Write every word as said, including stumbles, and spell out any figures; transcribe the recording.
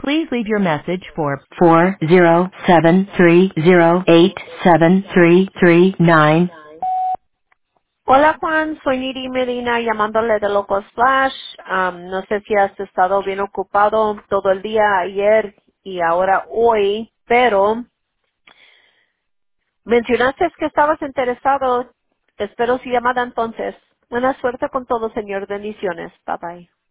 Please leave your message for four zero seven three zero eight seven three three nine. Hola Juan, soy Niri Medina llamándole de Locos Flash. Am, no sé si has estado bien ocupado todo el día ayer y ahora hoy, pero mencionaste que estabas interesado. Espero su llamada entonces. Buena suerte con todo, señor. Bendiciones. Bye bye.